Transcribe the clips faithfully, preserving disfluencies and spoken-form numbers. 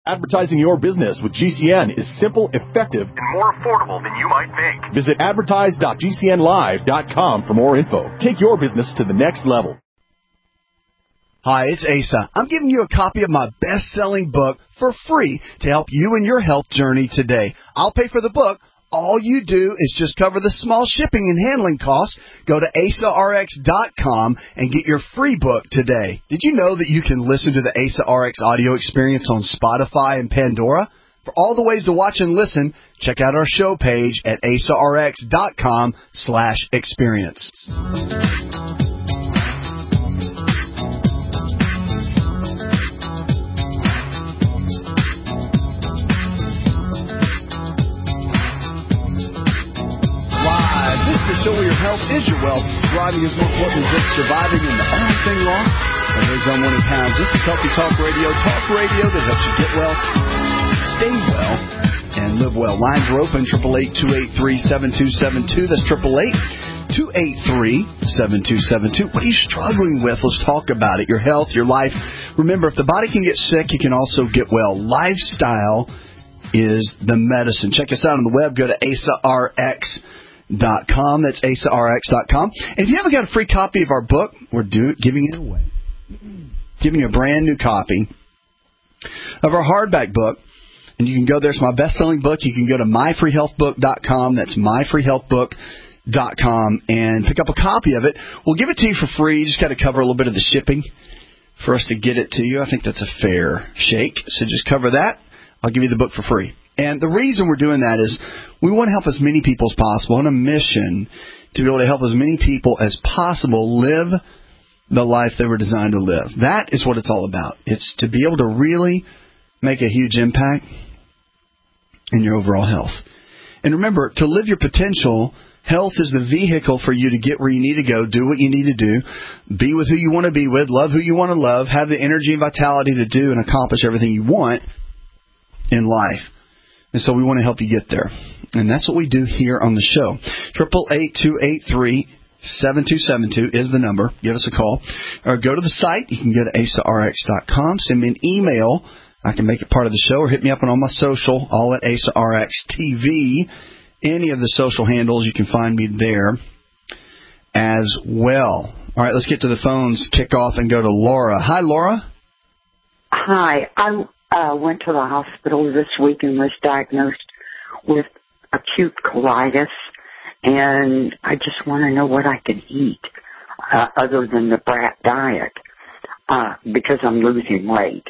Advertising your business with G C N is simple, effective, and more affordable than you might think. Visit advertise dot g c n live dot com for more info. Take your business to the next level. Hi, it's Asa. I'm giving you a copy of my best-selling book for free to help you in your health journey today. I'll pay for the book. All you do is just cover the small shipping and handling costs. Go to asa r x dot com and get your free book today. Did you know that you can listen to the Asa R X audio experience on Spotify and Pandora? For all the ways to watch and listen, check out our show page at asa r x dot com slash experience. Show where your health is your wealth. Thriving is more important than just surviving in the only thing wrong. And here's Unwanted Pounds. This is Healthy Talk Radio. Talk radio that helps you get well, stay well, and live well. Lines are open, eight eight eight, two eight three, seven two seven two. That's eight eight eight, two eight three, seven two seven two. What are you struggling with? Let's talk about it. Your health, your life. Remember, if the body can get sick, you can also get well. Lifestyle is the medicine. Check us out on the web. Go to asa r x dot com. That's asa r x dot com. And if you haven't got a free copy of our book, we're do, giving it away. Giving you a brand new copy of our hardback book. And you can go there. It's my best-selling book. You can go to my free health book dot com. That's my free health book dot com and pick up a copy of it. We'll give it to you for free. You just got to cover a little bit of the shipping for us to get it to you. I think that's a fair shake. So just cover that. I'll give you the book for free. And the reason we're doing that is we want to help as many people as possible on a mission to be able to help as many people as possible live the life they were designed to live. That is what it's all about. It's to be able to really make a huge impact in your overall health. And remember, to live your potential, health is the vehicle for you to get where you need to go, do what you need to do, be with who you want to be with, love who you want to love, have the energy and vitality to do and accomplish everything you want in life. And so we want to help you get there. And that's what we do here on the show. eight eight eight, two eight three, seven two seven two is the number. Give us a call. Or go to the site. You can go to asa r x dot com. Send me an email. I can make it part of the show. Or hit me up on all my social, all at asa r x t v. Any of the social handles, you can find me there as well. All right, let's get to the phones, kick off, and go to Laura. Hi, Laura. Hi. I uh, went to the hospital this week and was diagnosed with acute colitis, and I just want to know what I can eat uh, other than the brat diet uh, because I'm losing weight.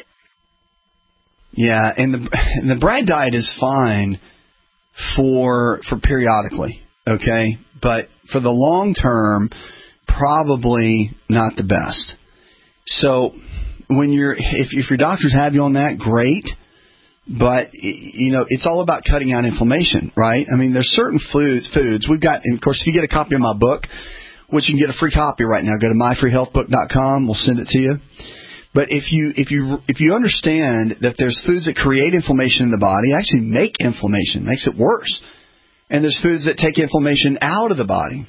Yeah, and the and the brat diet is fine for for periodically, okay? But for the long term, probably not the best. So when you're if if your doctors have you on that, great. But, you know, it's all about cutting out inflammation, right? I mean, there's certain foods, foods we've got, and of course, if you get a copy of my book, which you can get a free copy right now, go to my free health book dot com. We'll send it to you. But if you if you if you understand that there's foods that create inflammation in the body, actually make inflammation, makes it worse, and there's foods that take inflammation out of the body.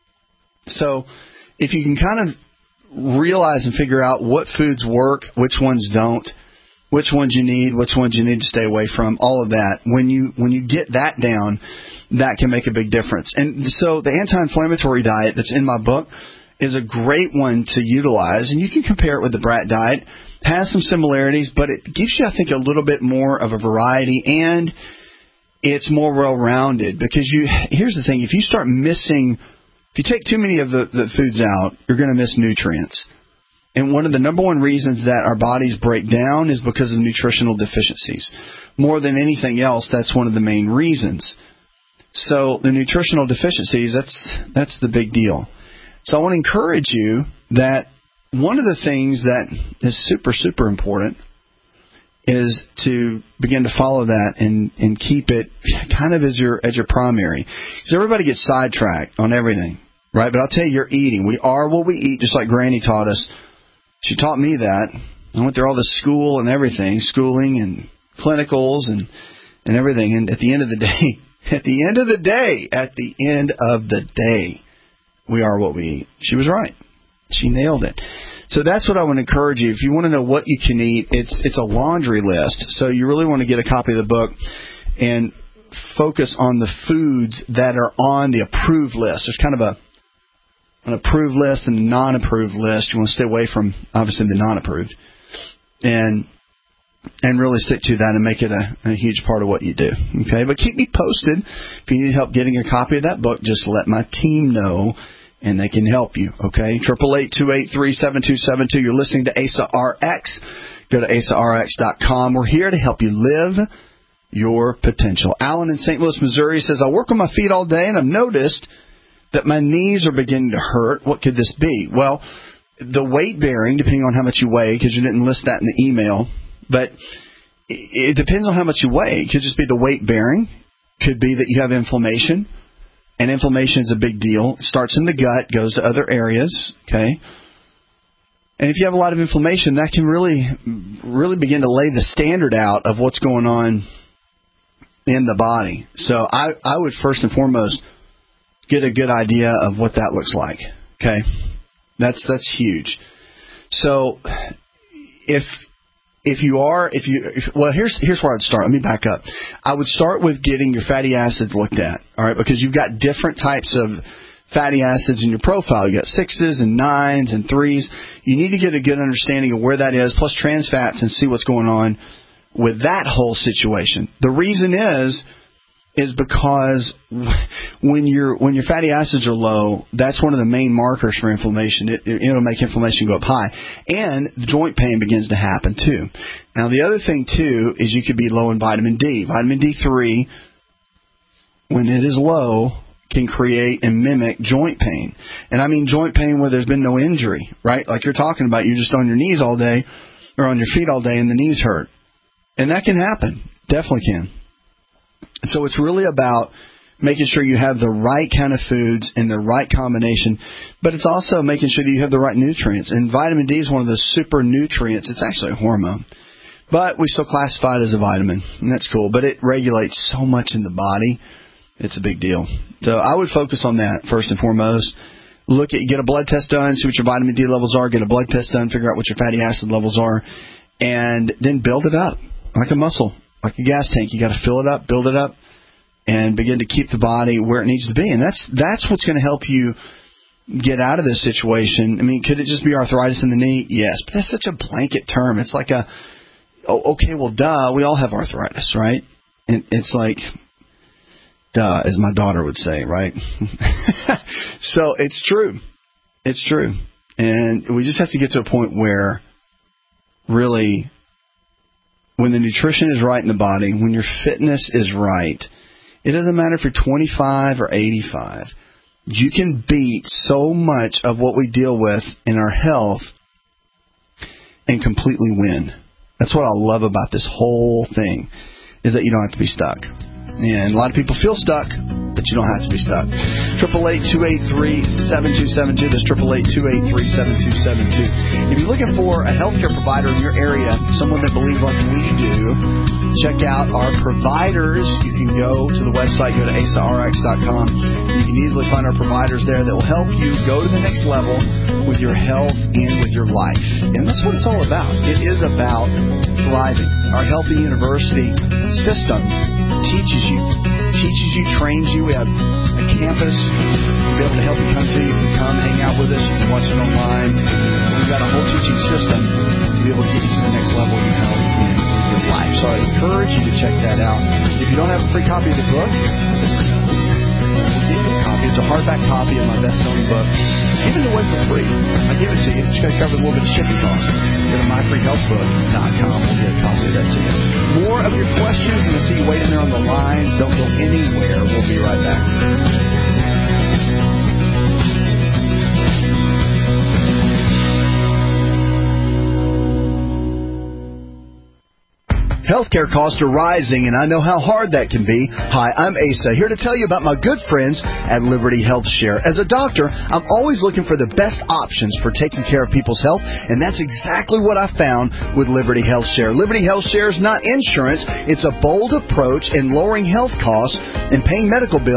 So if you can kind of realize and figure out what foods work, which ones don't, which ones you need, which ones you need to stay away from, all of that. When you when you get that down, that can make a big difference. And so the anti-inflammatory diet that's in my book is a great one to utilize, and you can compare it with the brat diet. It has some similarities, but it gives you, I think, a little bit more of a variety, and it's more well-rounded. Because you here's the thing, if you start missing, if you take too many of the, the foods out, you're going to miss nutrients. And one of the number one reasons that our bodies break down is because of nutritional deficiencies. More than anything else, that's one of the main reasons. So the nutritional deficiencies, that's that's the big deal. So I want to encourage you that one of the things that is super, super important is to begin to follow that and, and keep it kind of as your as your primary. Because everybody gets sidetracked on everything, right? But I'll tell you, you're eating. We are what we eat, just like Granny taught us. She taught me that. I went through all the school and everything, schooling and clinicals and, and everything. And at the end of the day, at the end of the day, at the end of the day, we are what we eat. She was right. She nailed it. So that's what I want to encourage you. If you want to know what you can eat, it's it's a laundry list. So you really want to get a copy of the book and focus on the foods that are on the approved list. There's kind of a an approved list and a non-approved list. You want to stay away from, obviously, the non-approved. And and really stick to that and make it a, a huge part of what you do. Okay, but keep me posted. If you need help getting a copy of that book, just let my team know, and they can help you. Okay, triple eight two eight three seven two seven two. You're listening to A S A R X. Go to A S A R X dot com. We're here to help you live your potential. Alan in Saint Louis, Missouri says, I work on my feet all day, and I've noticed that my knees are beginning to hurt. What could this be? Well, the weight bearing, depending on how much you weigh, because you didn't list that in the email, but it depends on how much you weigh. It could just be the weight bearing. Could be that you have inflammation, and inflammation is a big deal. It starts in the gut, goes to other areas, okay? And if you have a lot of inflammation, that can really, really begin to lay the standard out of what's going on in the body. So I, I would first and foremost get a good idea of what that looks like, okay? That's that's huge. So if if you are if you if, well here's here's where I'd start. Let me back up. I would start with getting your fatty acids looked at, all right? Because you've got different types of fatty acids in your profile. You got sixes and nines and threes. You need to get a good understanding of where that is, plus trans fats, and see what's going on with that whole situation. The reason is is because when your when your fatty acids are low, that's one of the main markers for inflammation. It, it, it'll make inflammation go up high. And joint pain begins to happen, too. Now, the other thing, too, is you could be low in vitamin D. Vitamin D three, when it is low, can create and mimic joint pain. And I mean joint pain where there's been no injury, right? Like you're talking about, you're just on your knees all day or on your feet all day and the knees hurt. And that can happen. Definitely can. So it's really about making sure you have the right kind of foods in the right combination, but it's also making sure that you have the right nutrients. And vitamin D is one of those super nutrients. It's actually a hormone, but we still classify it as a vitamin, and that's cool. But it regulates so much in the body. It's a big deal. So I would focus on that first and foremost. Look at, get a blood test done, see what your vitamin D levels are, get a blood test done, figure out what your fatty acid levels are, and then build it up like a muscle, like a gas tank. You got to fill it up, build it up, and begin to keep the body where it needs to be. And that's that's what's going to help you get out of this situation. I mean, could it just be arthritis in the knee? Yes, but that's such a blanket term. It's like a, oh, okay, well, duh, we all have arthritis, right? And it's like, duh, as my daughter would say, right? So it's true. It's true. And we just have to get to a point where really, when the nutrition is right in the body, when your fitness is right, it doesn't matter if you're twenty-five or eighty-five. You can beat so much of what we deal with in our health and completely win. That's what I love about this whole thing, is that you don't have to be stuck. And a lot of people feel stuck, but you don't have to be stuck. triple eight two eight three seven two seven two. That's triple eight two eight three seven two seven two. If you're looking for a healthcare provider in your area, someone that believes like we do, check out our providers. You can go to the website, go to A S A R X dot com. You can easily find our providers there that will help you go to the next level with your health and with your life. And that's what it's all about. It is about thriving. Our Healthy University system teaches you, teaches you, trains you. We have a campus to be able to help you come to. You can come hang out with us. You can watch it online. We've got a whole teaching system to be able to get you to the next level in your health and your life. So I encourage you to check that out. If you don't have a free copy of the book, this is a copy. It's a hardback copy of my best-selling book. Give it away for free. I give it to you. It's going to cover a little bit of shipping costs. Go to my free health book dot com. We'll get a copy of that to you. More of your questions, and I see you waiting there on the lines. Don't go anywhere. We'll be right back. Healthcare costs are rising, and I know how hard that can be. Hi, I'm Asa, here to tell you about my good friends at Liberty Health Share. As a doctor, I'm always looking for the best options for taking care of people's health, and that's exactly what I found with Liberty Health Share. Liberty Health Share is not insurance. It's a bold approach in lowering health costs and paying medical bills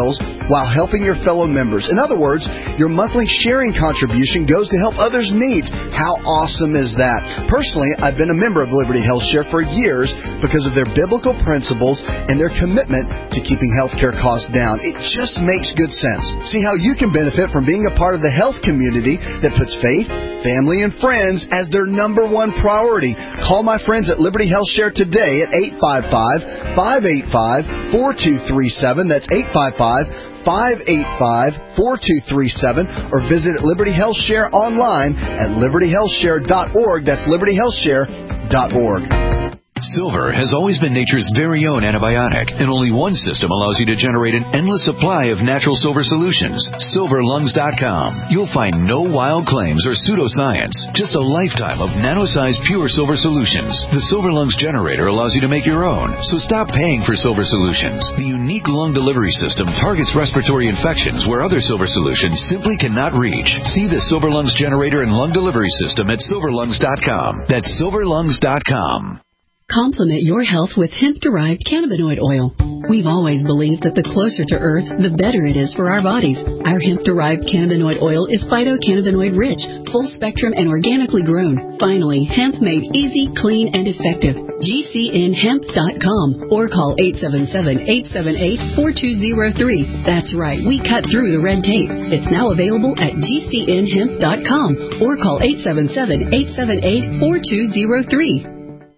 while helping your fellow members. In other words, your monthly sharing contribution goes to help others' needs. How awesome is that? Personally, I've been a member of Liberty Health Share for years because of their biblical principles and their commitment to keeping healthcare costs down. It just makes good sense. See how you can benefit from being a part of the health community that puts faith, family, and friends as their number one priority. Call my friends at Liberty Health Share today at eight five five, five eight five, four two three seven. That's eight five five, five eight five, four two three seven, or visit Liberty Health Share online at liberty health share dot org. That's liberty health share dot org. Silver has always been nature's very own antibiotic, and only one system allows you to generate an endless supply of natural silver solutions. silver lungs dot com. You'll find no wild claims or pseudoscience, just a lifetime of nano-sized pure silver solutions. The Silver Lungs generator allows you to make your own, so stop paying for silver solutions. The unique lung delivery system targets respiratory infections where other silver solutions simply cannot reach. See the Silver Lungs generator and lung delivery system at silver lungs dot com. That's silver lungs dot com. Complement your health with hemp-derived cannabinoid oil. We've always believed that the closer to Earth, the better it is for our bodies. Our hemp-derived cannabinoid oil is phytocannabinoid-rich, full-spectrum, and organically grown. Finally, hemp made easy, clean, and effective. G C N hemp dot com or call eight seven seven, eight seven eight, four two zero three. That's right, we cut through the red tape. It's now available at G C N hemp dot com or call eight seven seven, eight seven eight, four two zero three.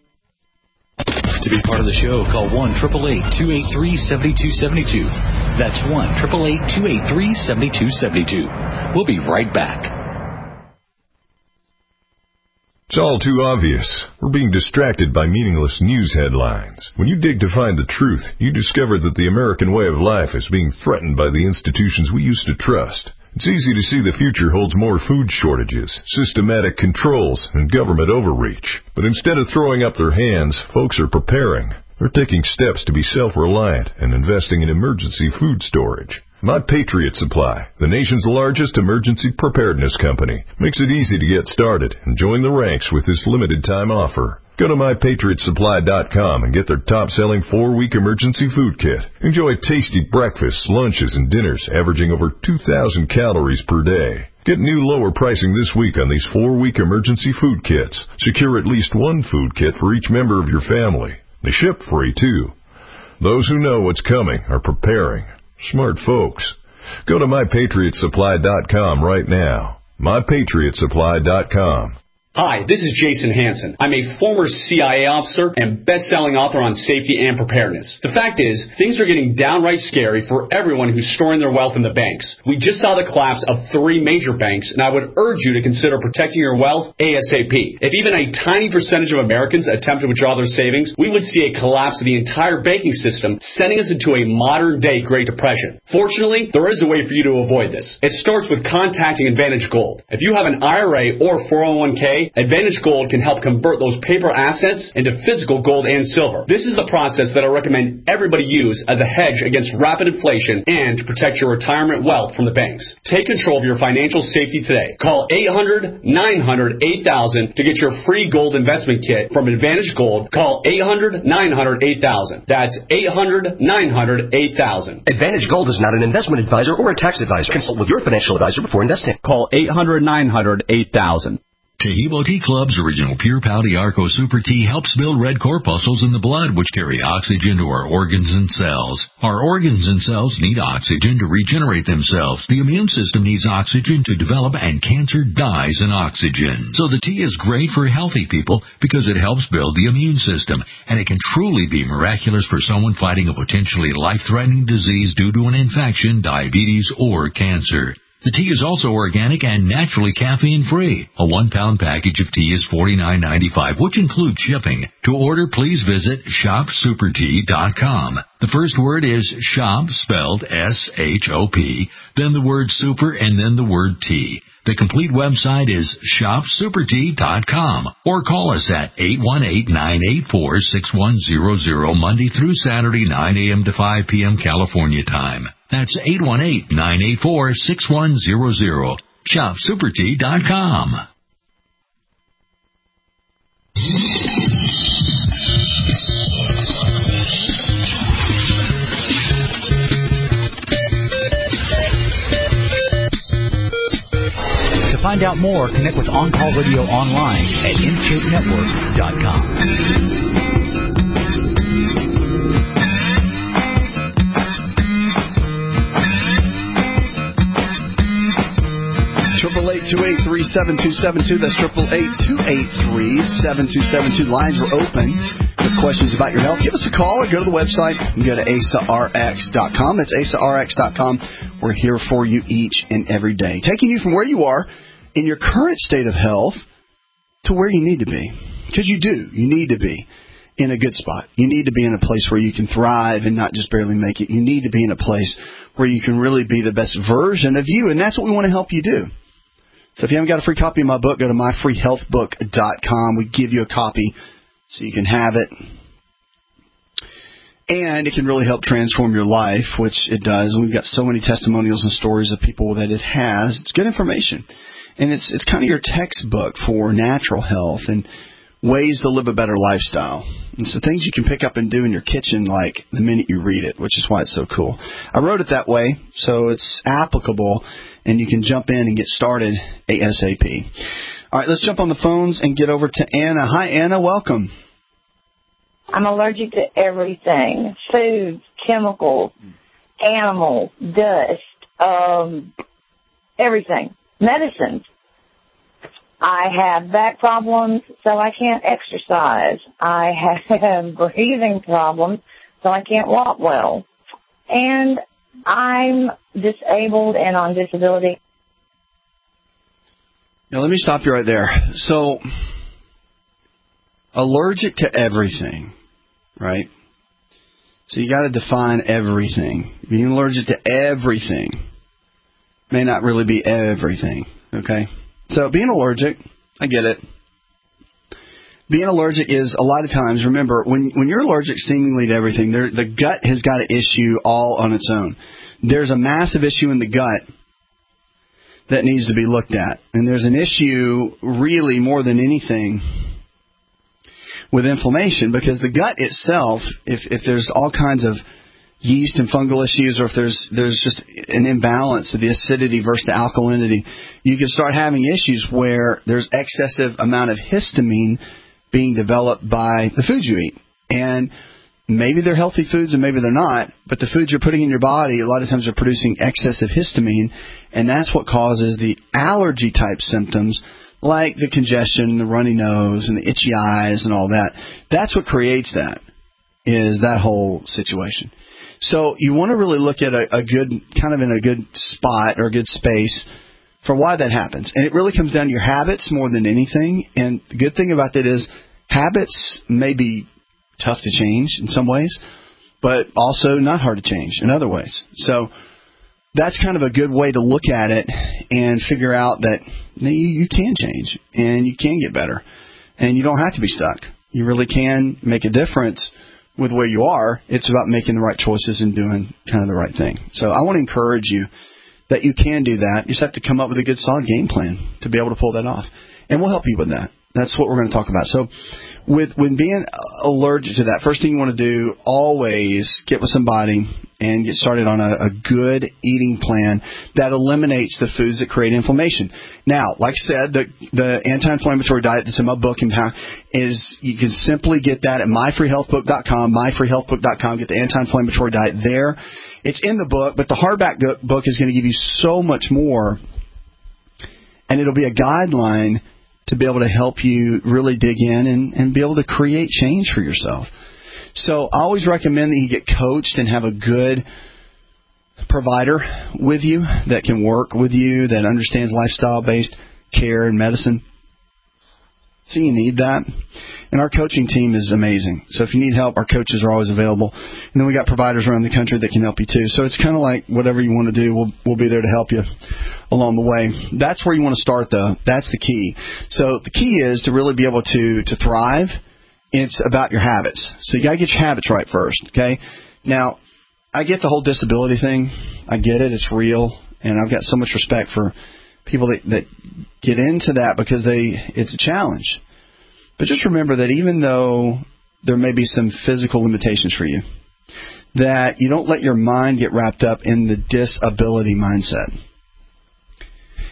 To be part of the show, call one eight eight eight, two eight three, seven two seven two. That's one eight eight eight, two eight three, seven two seven two. We'll be right back. It's all too obvious. We're being distracted by meaningless news headlines. When you dig to find the truth, you discover that the American way of life is being threatened by the institutions we used to trust. It's easy to see the future holds more food shortages, systematic controls, and government overreach. But instead of throwing up their hands, folks are preparing. They're taking steps to be self-reliant and investing in emergency food storage. My Patriot Supply, the nation's largest emergency preparedness company, makes it easy to get started and join the ranks with this limited-time offer. Go to my patriot supply dot com and get their top-selling four-week emergency food kit. Enjoy tasty breakfasts, lunches, and dinners averaging over two thousand calories per day. Get new lower pricing this week on these four-week emergency food kits. Secure at least one food kit for each member of your family. They ship free, too. Those who know what's coming are preparing. Smart folks. Go to my patriot supply dot com right now. my patriot supply dot com. Hi, this is Jason Hansen. I'm a former C I A officer and best-selling author on safety and preparedness. The fact is, things are getting downright scary for everyone who's storing their wealth in the banks. We just saw the collapse of three major banks, and I would urge you to consider protecting your wealth ASAP. If even a tiny percentage of Americans attempt to withdraw their savings, we would see a collapse of the entire banking system, sending us into a modern-day Great Depression. Fortunately, there is a way for you to avoid this. It starts with contacting Advantage Gold. If you have an I R A or four oh one k, Advantage Gold can help convert those paper assets into physical gold and silver. This is the process that I recommend everybody use as a hedge against rapid inflation and to protect your retirement wealth from the banks. Take control of your financial safety today. Call eight hundred, nine hundred, eight thousand to get your free gold investment kit from Advantage Gold. Call eight hundred, nine hundred, eight thousand. That's eight hundred, nine hundred, eight thousand. Advantage Gold is not an investment advisor or a tax advisor. Consult with your financial advisor before investing. Call eight hundred, nine hundred, eight thousand. Taheebo Tea Club's original Pure Pouty Arco Super Tea helps build red corpuscles in the blood, which carry oxygen to our organs and cells. Our organs and cells need oxygen to regenerate themselves. The immune system needs oxygen to develop, and cancer dies in oxygen. So the tea is great for healthy people because it helps build the immune system, and it can truly be miraculous for someone fighting a potentially life-threatening disease due to an infection, diabetes, or cancer. The tea is also organic and naturally caffeine-free. A one-pound package of tea is forty-nine ninety-five, which includes shipping. To order, please visit shop super tea dot com. The first word is shop, spelled S H O P, then the word super, and then the word tea. The complete website is shop super tea dot com, or call us at eight one eight, nine eight four, six one zero zero Monday through Saturday, nine a.m. to five p.m. California time. That's eight one eight, nine eight four, six one zero zero. shop super tea dot com. find out more, connect with On Call Radio online at intake network dot com. Triple eight two eight three seven two seven two. That's triple eight two eight three seven two seven two. Lines are open with questions about your health. Give us a call or go to the website and go to A S A R X dot com. That's A S A R X dot com. We're here for you each and every day, taking you from where you are in your current state of health to where you need to be. Because you do. You need to be in a good spot. You need to be in a place where you can thrive and not just barely make it. You need to be in a place where you can really be the best version of you, and that's what we want to help you do. So if you haven't got a free copy of my book, go to my free health book dot com. We give you a copy so you can have it. And it can really help transform your life, which it does. And we've got so many testimonials and stories of people that it has. It's good information. And it's it's kind of your textbook for natural health and ways to live a better lifestyle. It's the things you can pick up and do in your kitchen like the minute you read it, which is why it's so cool. I wrote it that way, so it's applicable, and you can jump in and get started ASAP. All right, let's jump on the phones and get over to Anna. Hi, Anna. Welcome. I'm allergic to everything. Food, chemicals, animals, dust, um, everything. Medicines. I have back problems, so I can't exercise. I have breathing problems, so I can't walk well. And I'm disabled and on disability. Now, let me stop you right there. So, allergic to everything, right? So you got to define everything. Being allergic to everything may not really be everything, okay? So being allergic, I get it. Being allergic is a lot of times, remember, when when you're allergic seemingly to everything, there, the gut has got an issue all on its own. There's a massive issue in the gut that needs to be looked at. And there's an issue really more than anything with inflammation, because the gut itself, if if there's all kinds of yeast and fungal issues, or if there's there's just an imbalance of the acidity versus the alkalinity, you can start having issues where there's excessive amount of histamine being developed by the foods you eat. And maybe they're healthy foods and maybe they're not, but the foods you're putting in your body a lot of times are producing excessive histamine, and that's what causes the allergy type symptoms like the congestion, the runny nose, and the itchy eyes and all that. That's what creates that, is that whole situation. So you want to really look at a, a good, kind of in a good spot or a good space for why that happens. And it really comes down to your habits more than anything. And the good thing about that is habits may be tough to change in some ways, but also not hard to change in other ways. So that's kind of a good way to look at it and figure out that you, you can change and you can get better. And you don't have to be stuck. You really can make a difference with where you are. It's about making the right choices and doing kind of the right thing. So I want to encourage you that you can do that. You just have to come up with a good, solid game plan to be able to pull that off. And we'll help you with that. That's what we're going to talk about. So with when being allergic to that, first thing you want to do, always get with somebody and get started on a, a good eating plan that eliminates the foods that create inflammation. Now, like I said, the, the anti-inflammatory diet that's in my book is you can simply get that at my free health book dot com, my free health book dot com. Get the anti-inflammatory diet there. It's in the book, but the hardback book is going to give you so much more, and it'll be a guideline to be able to help you really dig in and, and be able to create change for yourself. So I always recommend that you get coached and have a good provider with you that can work with you, that understands lifestyle-based care and medicine. So you need that. And our coaching team is amazing. So if you need help, our coaches are always available. And then we got providers around the country that can help you too. So it's kind of like whatever you want to do, we'll we'll be there to help you along the way. That's where you want to start, though. That's the key. So the key is to really be able to to thrive. It's about your habits. So you got to get your habits right first, okay? Now, I get the whole disability thing. I get it. It's real. And I've got so much respect for people that, that get into that because they it's a challenge. But just remember that even though there may be some physical limitations for you, that you don't let your mind get wrapped up in the disability mindset.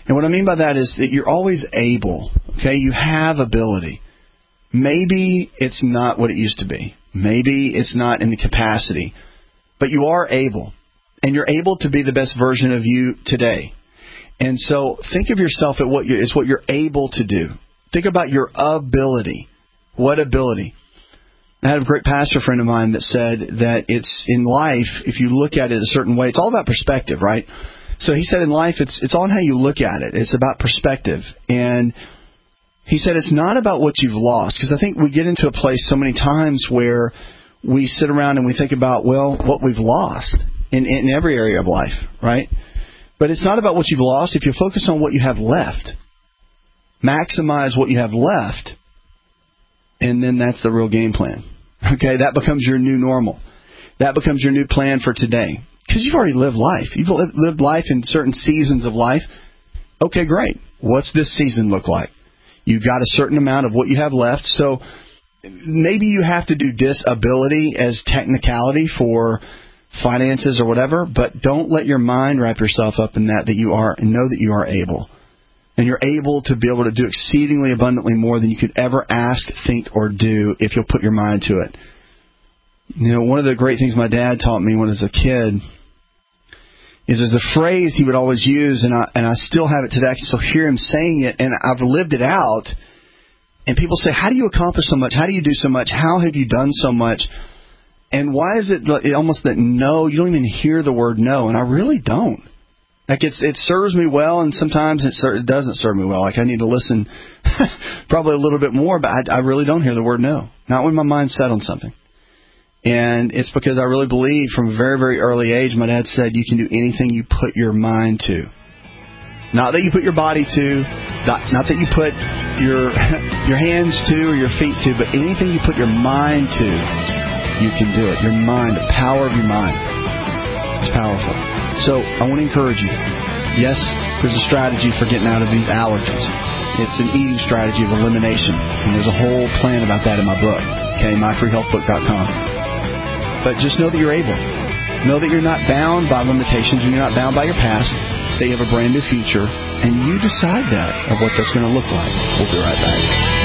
And what I mean by that is that you're always able, okay? You have ability. Maybe it's not what it used to be. Maybe it's not in the capacity. But you are able. And you're able to be the best version of you today. And so think of yourself at what you, it's what you're able to do. Think about your ability. What ability? I had a great pastor friend of mine that said that it's in life, if you look at it a certain way, it's all about perspective, right? So he said in life, it's it's all on how you look at it. It's about perspective. And he said it's not about what you've lost. Because I think we get into a place so many times where we sit around and we think about, well, what we've lost in, in every area of life, right? But it's not about what you've lost. If you focus on what you have left, maximize what you have left, and then that's the real game plan. Okay, that becomes your new normal. That becomes your new plan for today. Because you've already lived life. You've lived life in certain seasons of life. Okay, great. What's this season look like? You've got a certain amount of what you have left. So maybe you have to do disability as technicality for finances or whatever, but don't let your mind wrap yourself up in that, that you are, and know that you are able. And you're able to be able to do exceedingly abundantly more than you could ever ask, think, or do if you'll put your mind to it. You know, one of the great things my dad taught me when I was a kid is there's a phrase he would always use, and I and I still have it today. I can still hear him saying it, and I've lived it out. And people say, how do you accomplish so much? How do you do so much? How have you done so much? And why is it almost that no, you don't even hear the word no? And I really don't. Like it's, it serves me well, and sometimes it, ser- it doesn't serve me well. Like I need to listen probably a little bit more, but I, I really don't hear the word no. Not when my mind's set on something. And it's because I really believe from a very, very early age, my dad said, you can do anything you put your mind to. Not that you put your body to, not, not that you put your your hands to or your feet to, but anything you put your mind to, you can do it. Your mind, the power of your mind. It's powerful. So I want to encourage you. Yes, there's a strategy for getting out of these allergies. It's an eating strategy of elimination. And there's a whole plan about that in my book. Okay, my free health book dot com. But just know that you're able. Know that you're not bound by limitations and you're not bound by your past. That you have a brand new future. And you decide that of what that's going to look like. We'll be right back.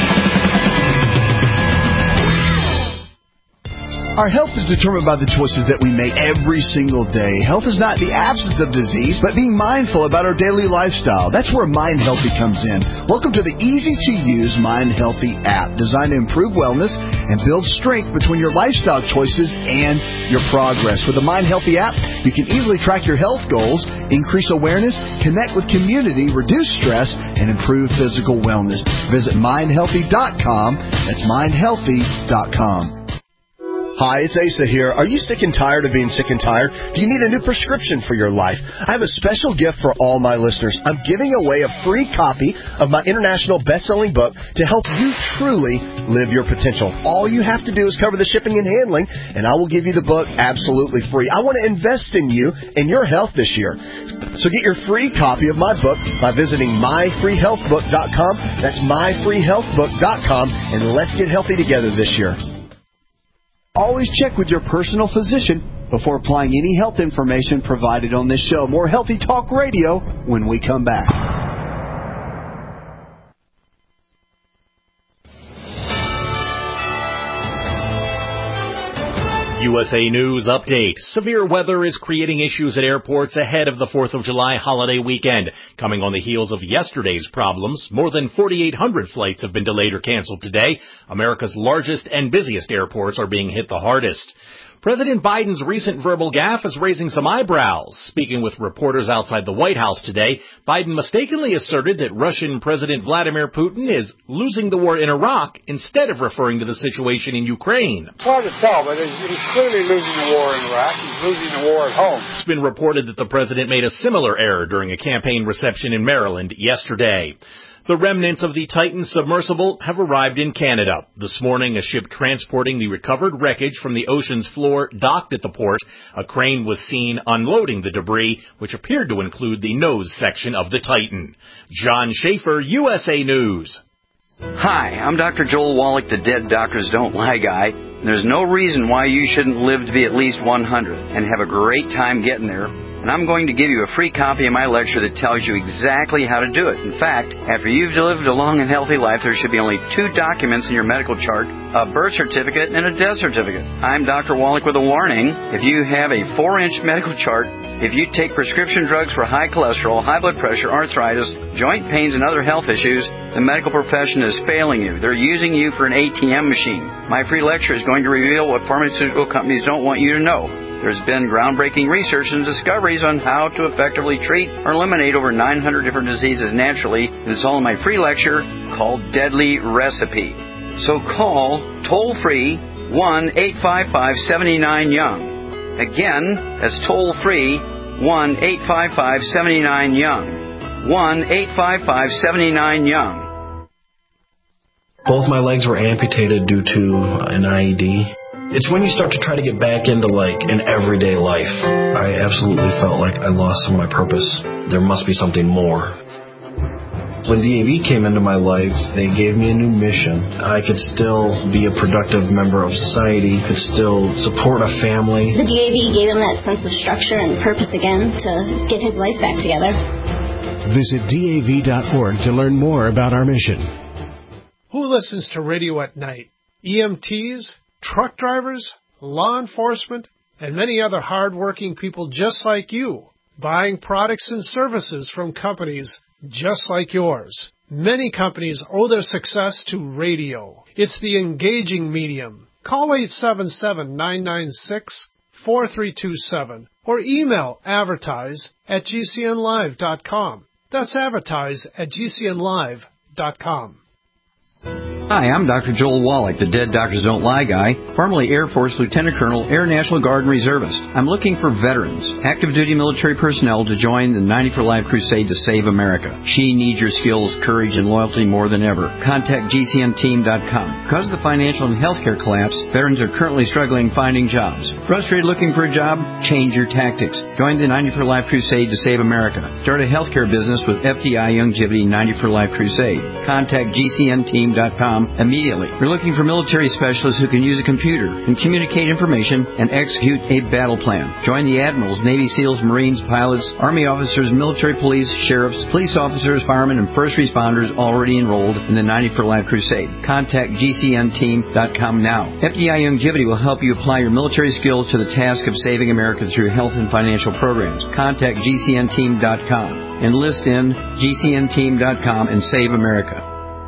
Our health is determined by the choices that we make every single day. Health is not the absence of disease, but being mindful about our daily lifestyle. That's where Mind Healthy comes in. Welcome to the easy-to-use Mind Healthy app, designed to improve wellness and build strength between your lifestyle choices and your progress. With the Mind Healthy app, you can easily track your health goals, increase awareness, connect with community, reduce stress, and improve physical wellness. Visit mind healthy dot com. That's mind healthy dot com. Hi, it's Asa here. Are you sick and tired of being sick and tired? Do you need a new prescription for your life? I have a special gift for all my listeners. I'm giving away a free copy of my international best-selling book to help you truly live your potential. All you have to do is cover the shipping and handling, and I will give you the book absolutely free. I want to invest in you and your health this year. So get your free copy of my book by visiting my free health book dot com. That's my free health book dot com, and let's get healthy together this year. Always check with your personal physician before applying any health information provided on this show. More Healthy Talk Radio when we come back. U S A News Update. Severe weather is creating issues at airports ahead of the fourth of July holiday weekend. Coming on the heels of yesterday's problems, more than forty-eight hundred flights have been delayed or canceled today. America's largest and busiest airports are being hit the hardest. President Biden's recent verbal gaffe is raising some eyebrows. Speaking with reporters outside the White House today, Biden mistakenly asserted that Russian President Vladimir Putin is losing the war in Iraq instead of referring to the situation in Ukraine. It's hard to tell, but he's clearly losing the war in Iraq. He's losing the war at home. It's been reported that the president made a similar error during a campaign reception in Maryland yesterday. The remnants of the Titan submersible have arrived in Canada. This morning, a ship transporting the recovered wreckage from the ocean's floor docked at the port. A crane was seen unloading the debris, which appeared to include the nose section of the Titan. John Schaefer, U S A News. Hi, I'm Doctor Joel Wallach, the Dead Doctors Don't Lie guy. There's no reason why you shouldn't live to be at least one hundred and have a great time getting there. and I'm going to give you a free copy of my lecture that tells you exactly how to do it. In fact, after you've lived a long and healthy life, there should be only two documents in your medical chart, a birth certificate and a death certificate. I'm Doctor Wallach with a warning. If you have a four-inch medical chart, if you take prescription drugs for high cholesterol, high blood pressure, arthritis, joint pains, and other health issues, the medical profession is failing you. They're using you for an A T M machine. My free lecture is going to reveal what pharmaceutical companies don't want you to know. There's been groundbreaking research and discoveries on how to effectively treat or eliminate over nine hundred different diseases naturally, and it's all in my free lecture called Deadly Recipe. So call toll-free one eight five five, seven nine, young. Again, that's toll-free one eight five five, seven nine, young. one eight five five, seven nine, young. Both my legs were amputated due to an I E D. It's when you start to try to get back into, like, an everyday life. I absolutely felt like I lost some of my purpose. There must be something more. When D A V came into my life, they gave me a new mission. I could still be a productive member of society, could still support a family. The D A V gave him that sense of structure and purpose again to get his life back together. Visit D A V dot org to learn more about our mission. Who listens to radio at night? E M Ts, truck drivers, law enforcement, and many other hard-working people just like you, buying products and services from companies just like yours. Many companies owe their success to radio. It's the engaging medium. Call eight seven seven, nine nine six, four three two seven or email advertise at G C N live dot com. That's advertise at G C N live dot com. Hi, I'm Doctor Joel Wallach, the Dead Doctors Don't Lie guy, formerly Air Force Lieutenant Colonel, Air National Guard and Reservist. I'm looking for veterans, active duty military personnel to join the ninety for Life crusade to save America. She needs your skills, courage, and loyalty more than ever. Contact G C N team dot com. Because of the financial and healthcare collapse, veterans are currently struggling finding jobs. Frustrated looking for a job? Change your tactics. Join the ninety for Life crusade to save America. Start a healthcare business with F D I Youngevity ninety for Life crusade. Contact G C N team dot com immediately. We're looking for military specialists who can use a computer and communicate information and execute a battle plan. Join the admirals, Navy SEALs, Marines, pilots, Army officers, military police, sheriffs, police officers, firemen, and first responders already enrolled in the ninety for Life crusade. Contact G C N team dot com now. F D I Youngevity will help you apply your military skills to the task of saving America through health and financial programs. Contact G C N team dot com. Enlist in G C N team dot com and save America.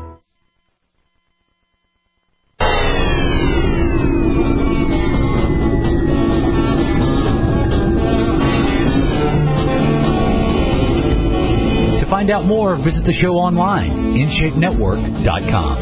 To find out more, visit the show online, in shape network dot com.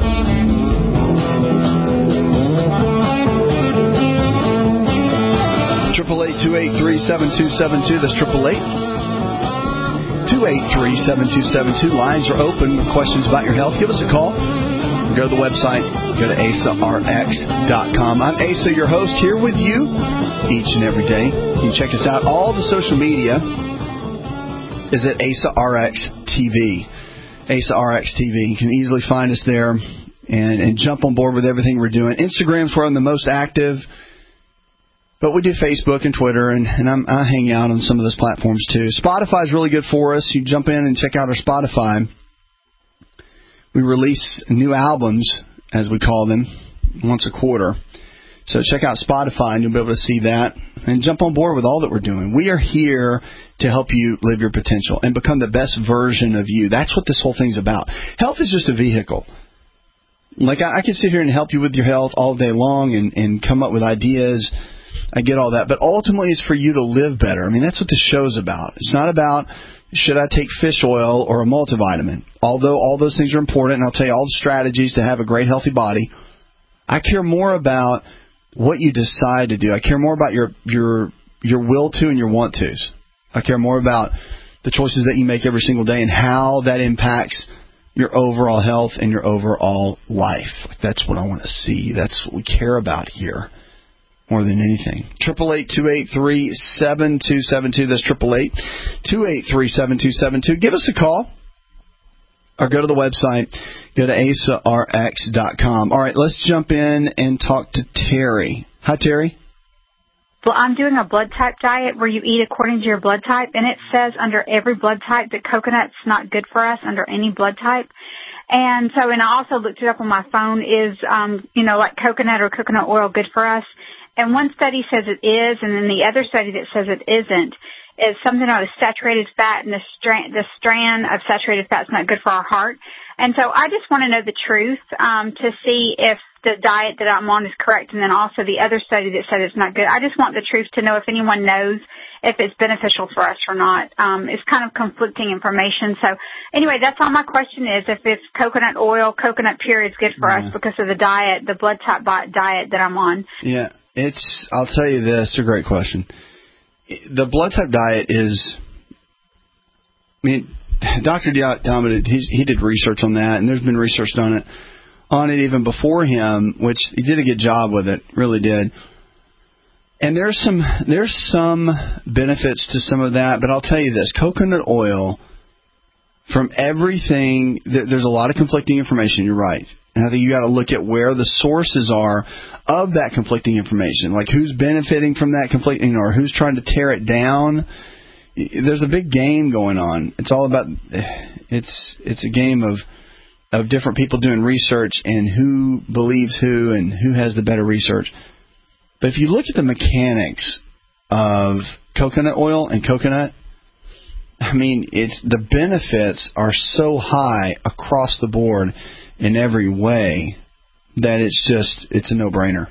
Triple eight two eight three seven two seven two. That's triple eight two eight three seven two seven two. Lines are open with questions about your health. Give us a call. Go to the website. Go to A S A R X dot com. I'm Asa, your host, here with you each and every day. You can check us out. All the social media is at A S A R X T V. A S A R X T V. You can easily find us there and, and jump on board with everything we're doing. Instagram's where I'm the most active. But we do Facebook and Twitter, and, and I'm, I hang out on some of those platforms too. Spotify's really good for us. You jump in and check out our Spotify. We release new albums, as we call them, once a quarter. So check out Spotify, and you'll be able to see that. And jump on board with all that we're doing. We are here to help you live your potential and become the best version of you. That's what this whole thing's about. Health is just a vehicle. Like, I, I can sit here and help you with your health all day long and, and come up with ideas. I get all that. But ultimately, it's for you to live better. I mean, that's what this show's about. It's not about, should I take fish oil or a multivitamin? Although all those things are important, and I'll tell you all the strategies to have a great, healthy body. I care more about what you decide to do. I care more about your your your will to and your want tos. I care more about the choices that you make every single day and how that impacts your overall health and your overall life. That's what I want to see. That's what we care about here more than anything. Triple eight two eight three seven two seven two. That's triple eight two eight three seven two seven two. Give us a call or go to the website. Go to A S A R X dot com. All right, let's jump in and talk to Terry. Hi, Terry. well, I'm doing a blood type diet where you eat according to your blood type, and it says under every blood type that coconut's not good for us under any blood type. And so, and I also looked it up on my phone, is, um, you know, like coconut or coconut oil good for us? And one study says it is, and then the other study that says it isn't is something about a saturated fat, and the strand, the strand of saturated fat is not good for our heart. And so I just want to know the truth um, to see if the diet that I'm on is correct, and then also the other study that said it's not good. I just want the truth to know if anyone knows if it's beneficial for us or not. Um, it's kind of conflicting information. So anyway, that's all my question is, if it's coconut oil, coconut pure is good for yeah. us because of the diet, the blood type diet that I'm on. Yeah, it's, I'll tell you this, it's a great question. The blood type diet is, I mean, Doctor Diamond, he, he did research on that, and there's been research on it, on it even before him, which he did a good job with it, really did. And there's some there's some benefits to some of that, but I'll tell you this, coconut oil, from everything, there, there's a lot of conflicting information, you're right. And I think you got to look at where the sources are of that conflicting information, like who's benefiting from that conflicting or who's trying to tear it down. There's a big game going on. It's all about, it's it's a game of of different people doing research and who believes who and who has the better research. But if you look at the mechanics of coconut oil and coconut, I mean, it's the benefits are so high across the board in every way that it's just, it's a no-brainer.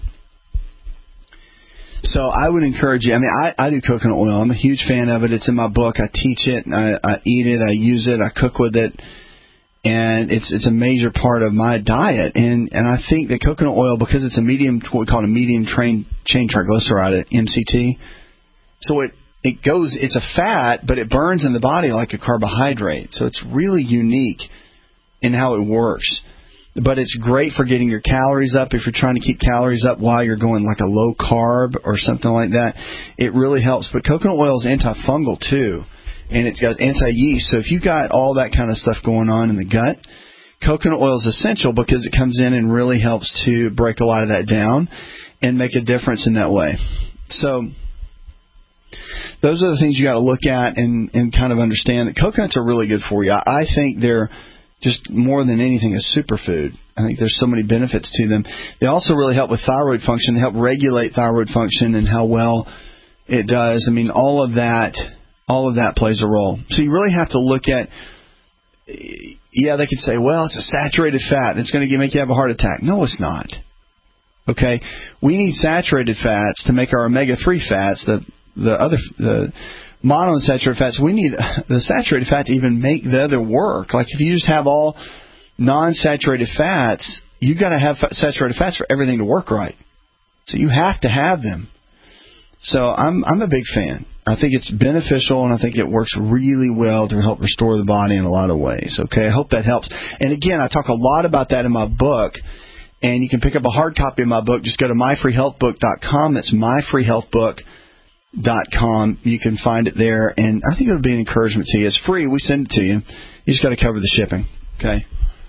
So I would encourage you, I mean, I, I do coconut oil. I'm a huge fan of it. It's in my book. I teach it, I, I eat it, I use it, I cook with it. And it's it's a major part of my diet. And, and I think that coconut oil, because it's a medium, what we call a medium train, chain triglyceride, M C T, so it, it goes, it's a fat, but it burns in the body like a carbohydrate. So it's really unique in how it works. But it's great for getting your calories up. If you're trying to keep calories up while you're going like a low carb or something like that, it really helps. But coconut oil is antifungal too. And it's got anti-yeast. So if you got all that kind of stuff going on in the gut, coconut oil is essential because it comes in and really helps to break a lot of that down and make a difference in that way. So those are the things you got to look at and, and kind of understand that coconuts are really good for you. I, I think they're just more than anything a superfood. I think there's so many benefits to them. They also really help with thyroid function. They help regulate thyroid function and how well it does. I mean, all of that... All of that plays a role. So you really have to look at, yeah, they could say, well, it's a saturated fat. It's going to make you have a heart attack. No, it's not. Okay? We need saturated fats to make our omega three fats, the the other the monounsaturated fats. We need the saturated fat to even make the other work. Like if you just have all non-saturated fats, you've got to have saturated fats for everything to work right. So you have to have them. So I'm I'm a big fan. I think it's beneficial, and I think it works really well to help restore the body in a lot of ways. Okay, I hope that helps. And again, I talk a lot about that in my book, and you can pick up a hard copy of my book. Just go to my free health book dot com. That's my free health book dot com. You can find it there, and I think it'll be an encouragement to you. It's free. We send it to you. You just got to cover the shipping. Okay.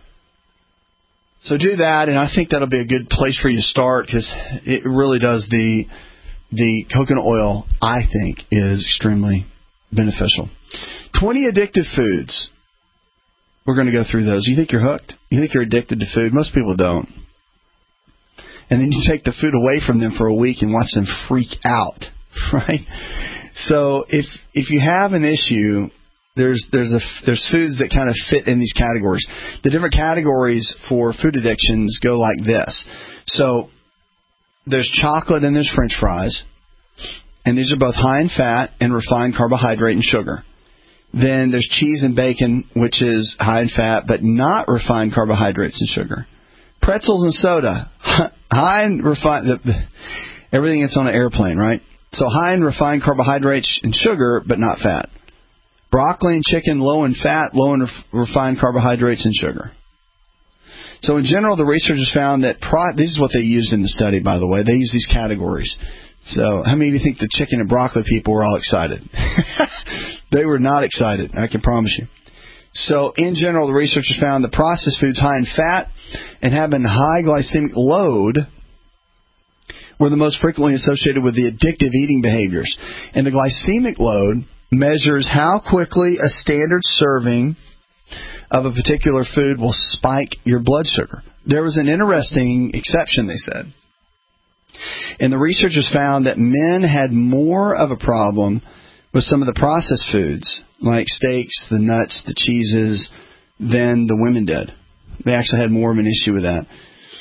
So do that, and I think that'll be a good place for you to start because it really does the. The coconut oil, I think, is extremely beneficial. twenty addictive foods. We're going to go through those. You think you're hooked? You think you're addicted to food? Most people don't. And then you take the food away from them for a week and watch them freak out, right? So if if you have an issue, there's there's a there's foods that kind of fit in these categories. The different categories for food addictions go like this. So there's chocolate and there's French fries, and these are both high in fat and refined carbohydrate and sugar. Then there's cheese and bacon, which is high in fat but not refined carbohydrates and sugar. Pretzels and soda, high in refined, everything that's on an airplane, right? So high in refined carbohydrates and sugar but not fat. Broccoli and chicken, low in fat, low in ref- refined carbohydrates and sugar. So in general, the researchers found that, pro- this is what they used in the study, by the way. They used these categories. So how many of you think the chicken and broccoli people were all excited? They were not excited, I can promise you. So in general, the researchers found that processed foods high in fat and having high glycemic load, were the most frequently associated with the addictive eating behaviors. And the glycemic load measures how quickly a standard serving of a particular food will spike your blood sugar. There was an interesting exception, they said. And the researchers found that men had more of a problem with some of the processed foods, like steaks, the nuts, the cheeses, than the women did. They actually had more of an issue with that.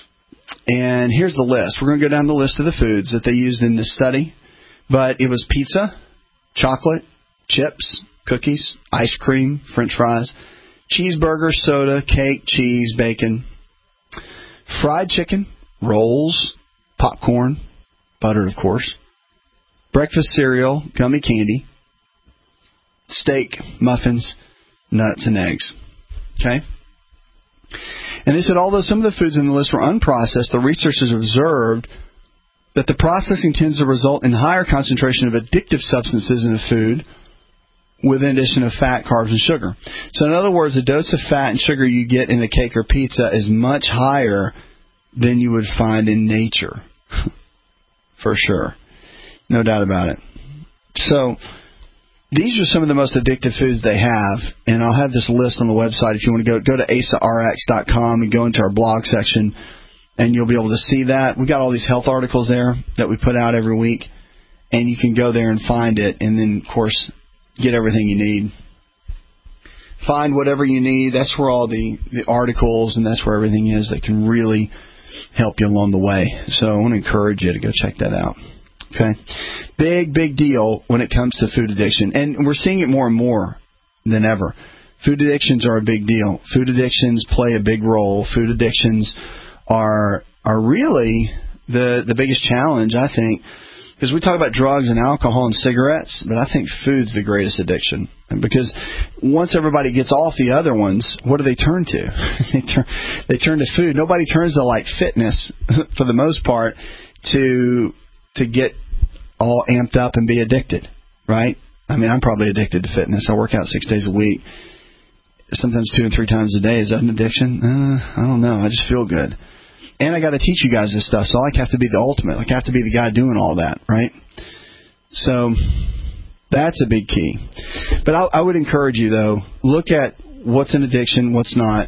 And here's the list. We're going to go down the list of the foods that they used in this study. But it was pizza, chocolate, chips, cookies, ice cream, french fries, cheeseburger, soda, cake, cheese, bacon, fried chicken, rolls, popcorn, butter, of course, breakfast cereal, gummy candy, steak, muffins, nuts, and eggs. Okay? And they said although some of the foods in the list were unprocessed, the researchers observed that the processing tends to result in higher concentration of addictive substances in a food with an addition of fat, carbs, and sugar. So in other words, the dose of fat and sugar you get in a cake or pizza is much higher than you would find in nature. For sure. No doubt about it. So these are some of the most addictive foods they have, and I'll have this list on the website. If you want to go, go to asa r x dot com and go into our blog section, and you'll be able to see that. We've got all these health articles there that we put out every week, and you can go there and find it, and then, of course, get everything you need. Find whatever you need. That's where all the, the articles and that's where everything is that can really help you along the way. So I want to encourage you to go check that out. Okay? Big, big deal when it comes to food addiction. And we're seeing it more and more than ever. Food addictions are a big deal. Food addictions play a big role. Food addictions are are really the, the biggest challenge, I think. Because we talk about drugs and alcohol and cigarettes, but I think food's the greatest addiction. Because once everybody gets off the other ones, what do they turn to? they turn they turn to food. Nobody turns to like fitness for the most part to to get all amped up and be addicted, right? I mean, I'm probably addicted to fitness. I work out six days a week, sometimes two and three times a day. Is that an addiction? Uh, I don't know. I just feel good. And I got to teach you guys this stuff, so I like have to be the ultimate. Like I have to be the guy doing all that, right? So that's a big key. But I, I would encourage you, though, look at what's an addiction, what's not,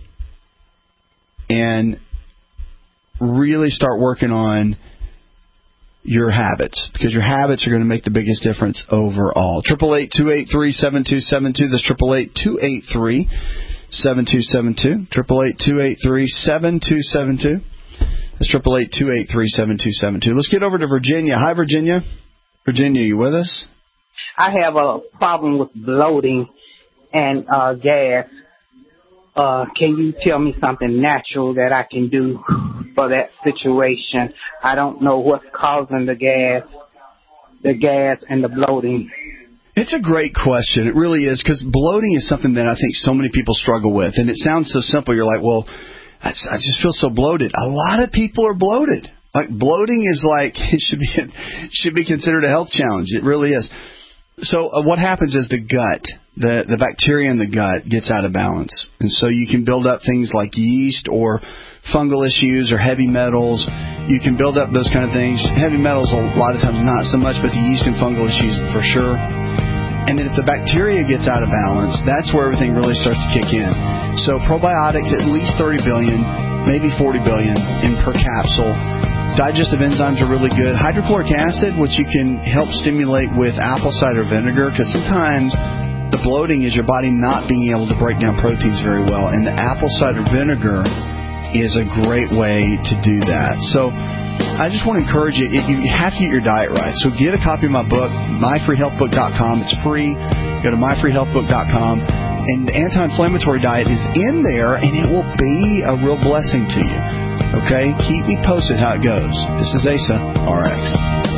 and really start working on your habits, because your habits are going to make the biggest difference overall. eight eight eight, two eight three, seven two seven two. That's eight eight eight, two eight three, seven two seven two. eight eight eight, two eight three, seven two seven two. That's eight eight eight, two eight three, seven two seven two. Let's get over to Virginia. Hi, Virginia. Virginia, you with us? I have a problem with bloating and uh, gas. Uh, can you tell me something natural that I can do for that situation? I don't know what's causing the gas, the gas and the bloating. It's a great question. It really is, because bloating is something that I think so many people struggle with. And it sounds so simple. You're like, well, I just feel so bloated. A lot of people are bloated. Like bloating is like, it should be, it should be considered a health challenge. It really is. So uh, what happens is the gut, the, the bacteria in the gut gets out of balance. And so you can build up things like yeast or fungal issues or heavy metals. You can build up those kind of things. Heavy metals a lot of times not so much, but the yeast and fungal issues for sure. And then if the bacteria gets out of balance, that's where everything really starts to kick in. So probiotics, at least thirty billion, maybe forty billion in per capsule. Digestive enzymes are really good. Hydrochloric acid, which you can help stimulate with apple cider vinegar, because sometimes the bloating is your body not being able to break down proteins very well, and the apple cider vinegar is a great way to do that. So I just want to encourage you, you have to get your diet right. So get a copy of my book, my free health book dot com. It's free. Go to my free health book dot com. And the anti-inflammatory diet is in there, and it will be a real blessing to you. Okay? Keep me posted how it goes. This is Asa, R X.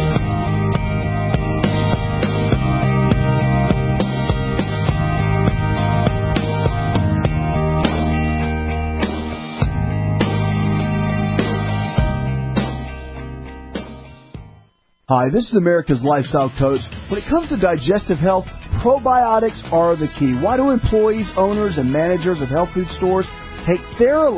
Hi, this is America's Lifestyle Coach. When it comes to digestive health, probiotics are the key. Why do employees, owners, and managers of health food stores take Theralac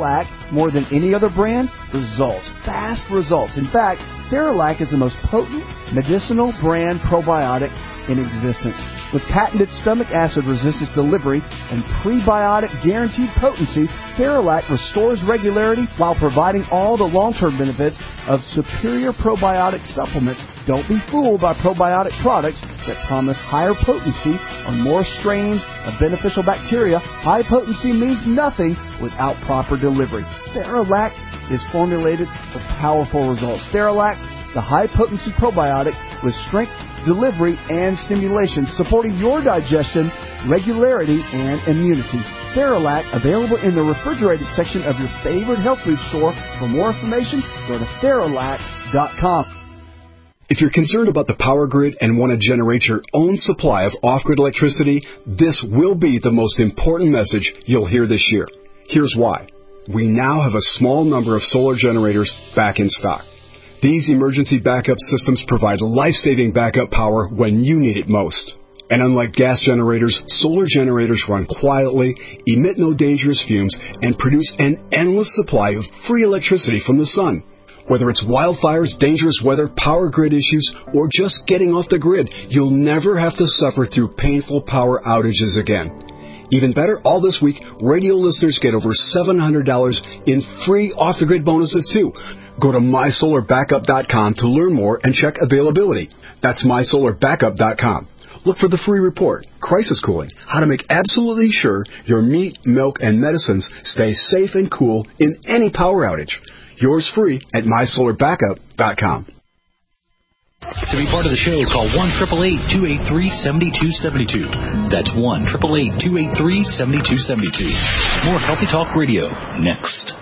more than any other brand? Results. Fast results. In fact, Theralac is the most potent medicinal brand probiotic in existence. With patented stomach acid resistance delivery and prebiotic guaranteed potency, Theralac restores regularity while providing all the long-term benefits of superior probiotic supplements. Don't be fooled by probiotic products that promise higher potency or more strains of beneficial bacteria. High potency means nothing without proper delivery. Theralac is formulated for powerful results. Theralac, the high-potency probiotic with strength, delivery, and stimulation, supporting your digestion, regularity, and immunity. Theralac, available in the refrigerated section of your favorite health food store. For more information, go to Theralac dot com. If you're concerned about the power grid and want to generate your own supply of off-grid electricity, this will be the most important message you'll hear this year. Here's why. We now have a small number of solar generators back in stock. These emergency backup systems provide life-saving backup power when you need it most. And unlike gas generators, solar generators run quietly, emit no dangerous fumes, and produce an endless supply of free electricity from the sun. Whether it's wildfires, dangerous weather, power grid issues, or just getting off the grid, you'll never have to suffer through painful power outages again. Even better, all this week, radio listeners get over seven hundred dollars in free off-the-grid bonuses, too. Go to my solar backup dot com to learn more and check availability. That's my solar backup dot com. Look for the free report, Crisis Cooling, how to make absolutely sure your meat, milk, and medicines stay safe and cool in any power outage. Yours free at my solar backup dot com. To be part of the show, call one eight eight eight, two eight three, seven two seven two. That's one eight eight eight, two eight three, seven two seven two. More Healthy Talk Radio next.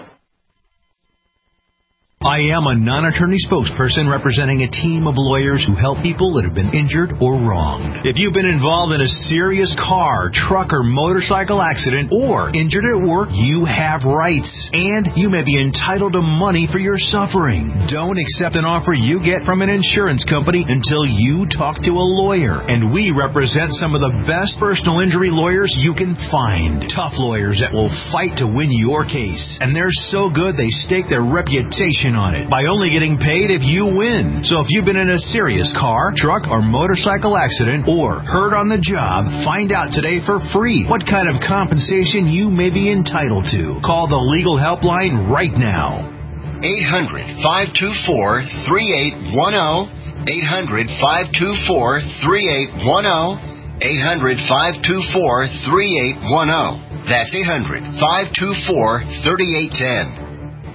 I am a non-attorney spokesperson representing a team of lawyers who help people that have been injured or wronged. If you've been involved in a serious car, truck, or motorcycle accident or injured at work, you have rights, and you may be entitled to money for your suffering. Don't accept an offer you get from an insurance company until you talk to a lawyer, and we represent some of the best personal injury lawyers you can find. Tough lawyers that will fight to win your case, and they're so good they stake their reputation on it by only getting paid if you win. So if you've been in a serious car, truck, or motorcycle accident or hurt on the job, find out today for free what kind of compensation you may be entitled to. Call the legal helpline right now. eight hundred, five two four, three eight one zero. eight hundred, five two four, three eight one zero. eight hundred, five two four, three eight one zero. That's eight hundred, five two four, three eight one zero.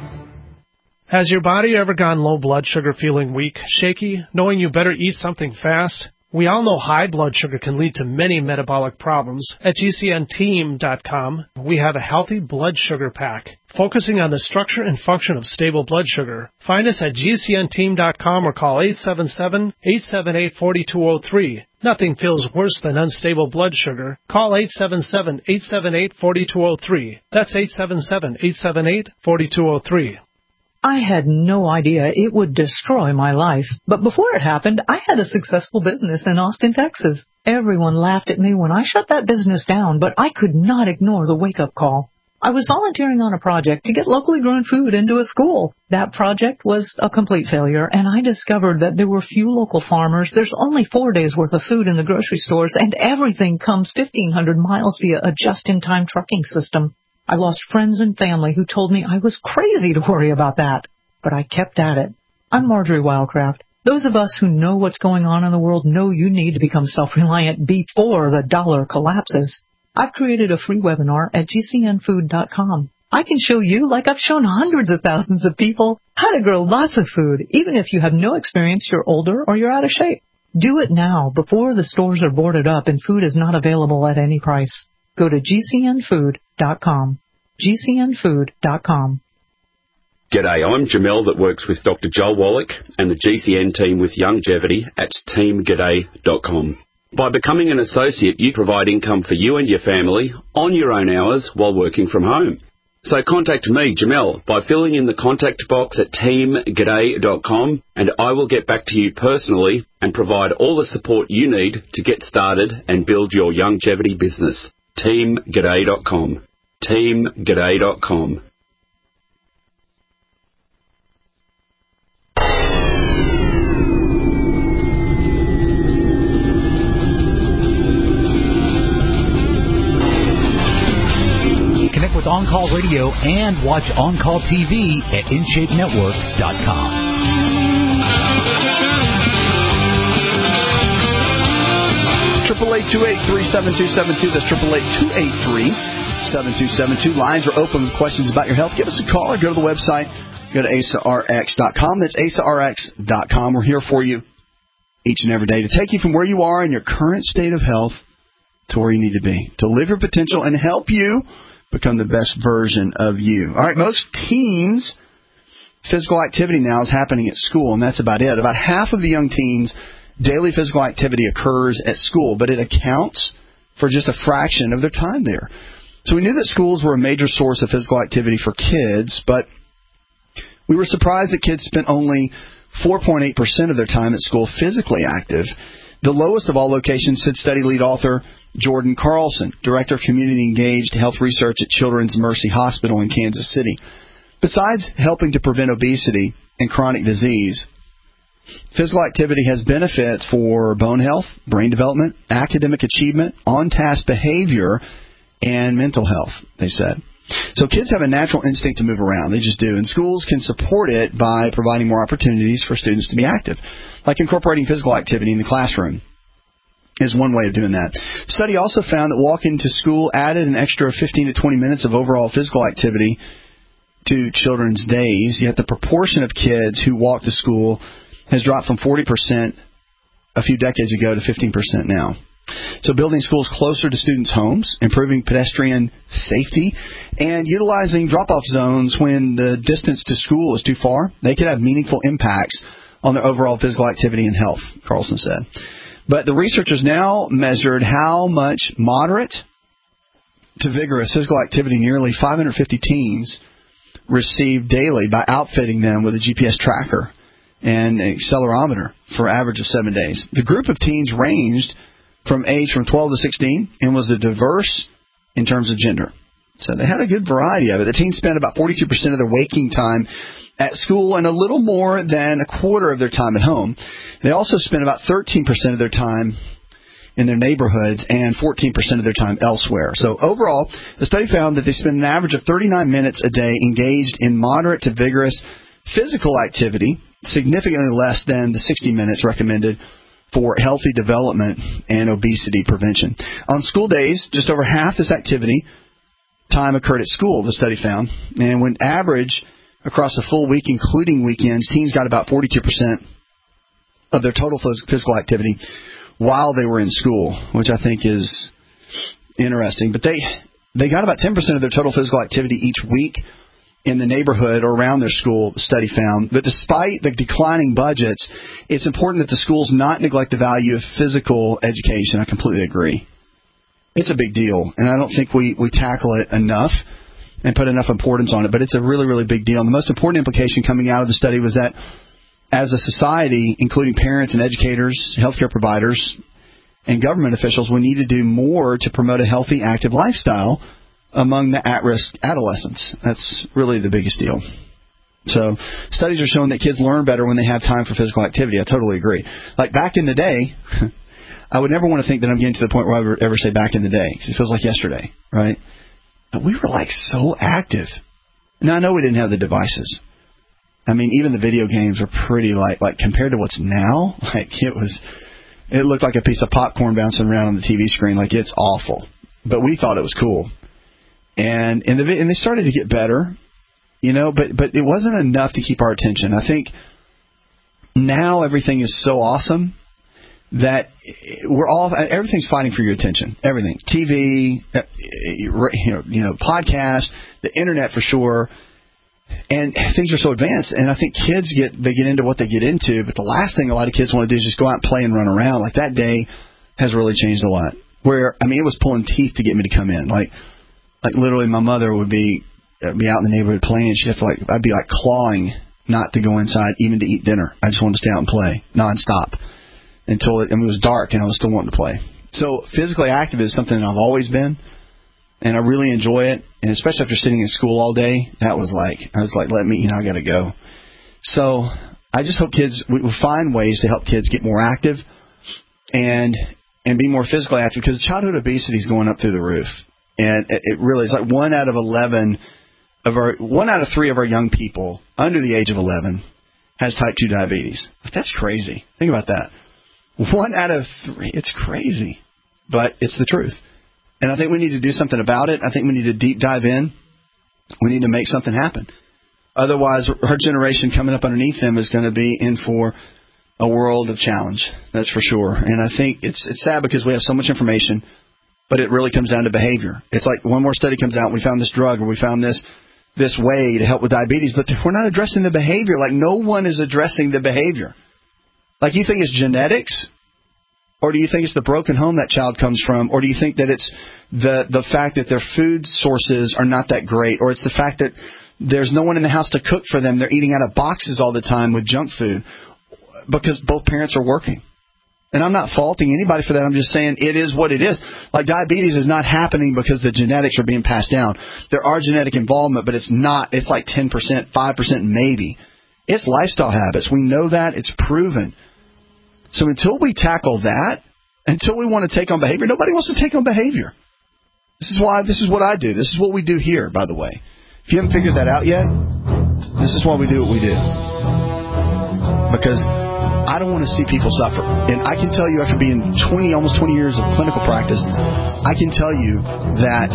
Has your body ever gone low blood sugar, feeling weak, shaky, knowing you better eat something fast? We all know high blood sugar can lead to many metabolic problems. At G C N team dot com, we have a healthy blood sugar pack, focusing on the structure and function of stable blood sugar. Find us at G C N team dot com or call eight seven seven, eight seven eight, four two zero three. Nothing feels worse than unstable blood sugar. Call eight seven seven, eight seven eight, four two zero three. That's eight seven seven, eight seven eight, four two zero three. I had no idea it would destroy my life. But before it happened, I had a successful business in Austin, Texas. Everyone laughed at me when I shut that business down, but I could not ignore the wake-up call. I was volunteering on a project to get locally grown food into a school. That project was a complete failure, and I discovered that there were few local farmers. There's only four days' worth of food in the grocery stores, and everything comes fifteen hundred miles via a just-in-time trucking system. I lost friends and family who told me I was crazy to worry about that, but I kept at it. I'm Marjorie Wildcraft. Those of us who know what's going on in the world know you need to become self-reliant before the dollar collapses. I've created a free webinar at G C N food dot com. I can show you, like I've shown hundreds of thousands of people, how to grow lots of food, even if you have no experience, you're older, or you're out of shape. Do it now before the stores are boarded up and food is not available at any price. Go to G C N food dot com. G C N food dot com. G'day, I'm Jamel that works with Doctor Joel Wallach and the G C N team with Longevity at team g'day dot com. By becoming an associate, you provide income for you and your family on your own hours while working from home. So contact me, Jamel, by filling in the contact box at team g'day dot com, and I will get back to you personally and provide all the support you need to get started and build your longevity business. team g'day dot com. team g'day dot com. On Call Radio and watch On Call T V at in shape network dot com. Triple eight two eight three seven two seven two. That's triple eight two eight three seven two seven two. Lines are open with questions about your health. Give us a call or go to the website. Go to A S A R X dot com. That's A S A R X dot com. We're here for you each and every day to take you from where you are in your current state of health to where you need to be, to live your potential and help you become the best version of you. All right, most teens' physical activity now is happening at school, and that's about it. About half of the young teens' daily physical activity occurs at school, but it accounts for just a fraction of their time there. So we knew that schools were a major source of physical activity for kids, but we were surprised that kids spent only four point eight percent of their time at school physically active. The lowest of all locations, said study lead author Jordan Carlson, Director of Community Engaged Health Research at Children's Mercy Hospital in Kansas City. Besides helping to prevent obesity and chronic disease, physical activity has benefits for bone health, brain development, academic achievement, on-task behavior, and mental health, they said. So kids have a natural instinct to move around. They just do. And schools can support it by providing more opportunities for students to be active, like incorporating physical activity in the classroom is one way of doing that. The study also found that walking to school added an extra fifteen to twenty minutes of overall physical activity to children's days, yet the proportion of kids who walk to school has dropped from forty percent a few decades ago to fifteen percent now. So building schools closer to students' homes, improving pedestrian safety, and utilizing drop-off zones when the distance to school is too far, they could have meaningful impacts on their overall physical activity and health, Carlson said. But the researchers now measured how much moderate to vigorous physical activity nearly five hundred fifty teens received daily by outfitting them with a G P S tracker and an accelerometer for an average of seven days. The group of teens ranged from age from twelve to sixteen and was a diverse in terms of gender. So they had a good variety of it. The teens spent about forty-two percent of their waking time at school and a little more than a quarter of their time at home. They also spent about thirteen percent of their time in their neighborhoods and fourteen percent of their time elsewhere. So overall, the study found that they spend an average of thirty-nine minutes a day engaged in moderate to vigorous physical activity, significantly less than the sixty minutes recommended for healthy development and obesity prevention. On school days, just over half this activity time occurred at school, the study found. And when average across the full week, including weekends, teens got about forty-two percent of their total physical activity while they were in school, which I think is interesting. But they they got about ten percent of their total physical activity each week in the neighborhood or around their school, the study found. But despite the declining budgets, it's important that the schools not neglect the value of physical education. I completely agree. It's a big deal, and I don't think we, we tackle it enough and put enough importance on it, but it's a really, really big deal. And the most important implication coming out of the study was that as a society, including parents and educators, healthcare providers, and government officials, we need to do more to promote a healthy, active lifestyle among the at-risk adolescents. That's really the biggest deal. So studies are showing that kids learn better when they have time for physical activity. I totally agree. Like back in the day, I would never want to think that I'm getting to the point where I would ever say back in the day, because it feels like yesterday, right? But we were like so active. Now I know we didn't have the devices. I mean, even the video games were pretty like, like compared to what's now, like it was, it looked like a piece of popcorn bouncing around on the T V screen. Like it's awful. But we thought it was cool. And and, the, and they started to get better, you know, but, but it wasn't enough to keep our attention. I think now everything is so awesome that we're all, everything's fighting for your attention. Everything. T V, you know, you know, podcast, the internet for sure. And things are so advanced. And I think kids get, they get into what they get into, but the last thing a lot of kids want to do is just go out and play and run around. Like that day has really changed a lot. Where, I mean, it was pulling teeth to get me to come in. Like, Like literally, my mother would be uh, be out in the neighborhood playing. She'd have to like I'd be like clawing not to go inside, even to eat dinner. I just wanted to stay out and play nonstop until it, I mean, it was dark and I was still wanting to play. So physically active is something that I've always been, and I really enjoy it. And especially after sitting in school all day, that was like I was like, let me, you know, I got to go. So I just hope kids we will find ways to help kids get more active and and be more physically active, because childhood obesity is going up through the roof. And it, it really is like one out of eleven of our, one out of three of our young people under the age of eleven has type two diabetes. That's crazy. Think about that. One out of three. It's crazy. But it's the truth. And I think we need to do something about it. I think we need to deep dive in. We need to make something happen. Otherwise, our generation coming up underneath them is going to be in for a world of challenge. That's for sure. And I think it's it's sad because we have so much information, but it really comes down to behavior. It's like one more study comes out and we found this drug or we found this this way to help with diabetes, but we're not addressing the behavior. Like no one is addressing the behavior. Like you think it's genetics? Or do you think it's the broken home that child comes from? Or do you think that it's the the fact that their food sources are not that great? Or it's the fact that there's no one in the house to cook for them. They're eating out of boxes all the time with junk food because both parents are working. And I'm not faulting anybody for that. I'm just saying it is what it is. Like diabetes is not happening because the genetics are being passed down. There are genetic involvement, but it's not. It's like ten percent, five percent maybe. It's lifestyle habits. We know that. It's proven. So until we tackle that, until we want to take on behavior, nobody wants to take on behavior. This is why, this is what I do. This is what we do here, by the way. If you haven't figured that out yet, this is why we do what we do. Because I don't want to see people suffer. And I can tell you after being twenty, almost twenty years of clinical practice, I can tell you that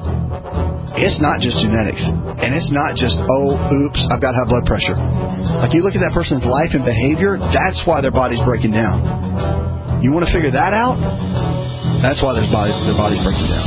it's not just genetics. And it's not just, oh, oops, I've got high blood pressure. Like you look at that person's life and behavior, that's why their body's breaking down. You want to figure that out? That's why their, body, their body's breaking down.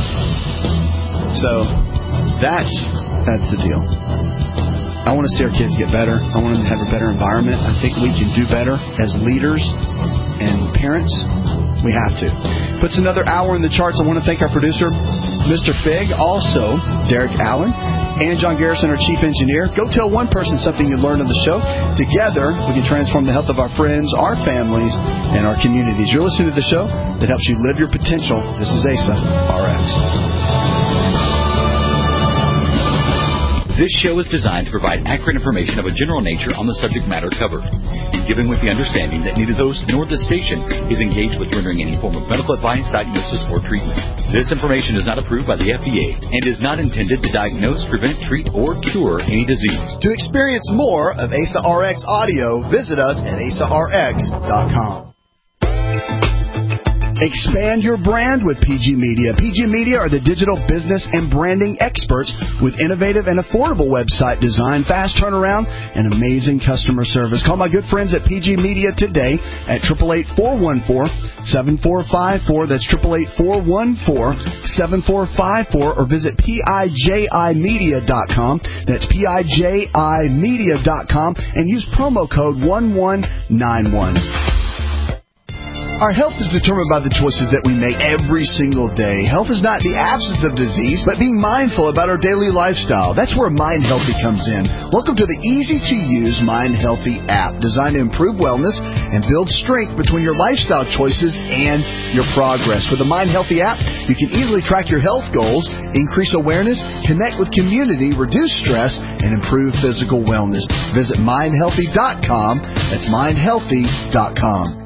So that's that's the deal. I want to see our kids get better. I want them to have a better environment. I think we can do better as leaders and parents. We have to. Puts another hour in the charts. I want to thank our producer, Mister Fig, also Derek Allen, and John Garrison, our chief engineer. Go tell one person something you learned on the show. Together, we can transform the health of our friends, our families, and our communities. You're listening to the show that helps you live your potential. This is A S A R X. This show is designed to provide accurate information of a general nature on the subject matter covered, and given with the understanding that neither the host nor the station is engaged with rendering any form of medical advice, diagnosis, or treatment. This information is not approved by the F D A and is not intended to diagnose, prevent, treat, or cure any disease. To experience more of A S A R X audio, visit us at A S A R X dot com. Expand your brand with P G Media. P G Media are the digital business and branding experts with innovative and affordable website design, fast turnaround, and amazing customer service. Call my good friends at P G Media today at eight eight eight, four one four, seven four five four. That's eight eight eight, four one four, seven four five four. Or visit P I J I media dot com. That's P I J I media dot com. And use promo code one one nine one. Our health is determined by the choices that we make every single day. Health is not the absence of disease, but being mindful about our daily lifestyle. That's where Mind Healthy comes in. Welcome to the easy-to-use Mind Healthy app, designed to improve wellness and build strength between your lifestyle choices and your progress. With the Mind Healthy app, you can easily track your health goals, increase awareness, connect with community, reduce stress, and improve physical wellness. Visit mind healthy dot com. That's mind healthy dot com.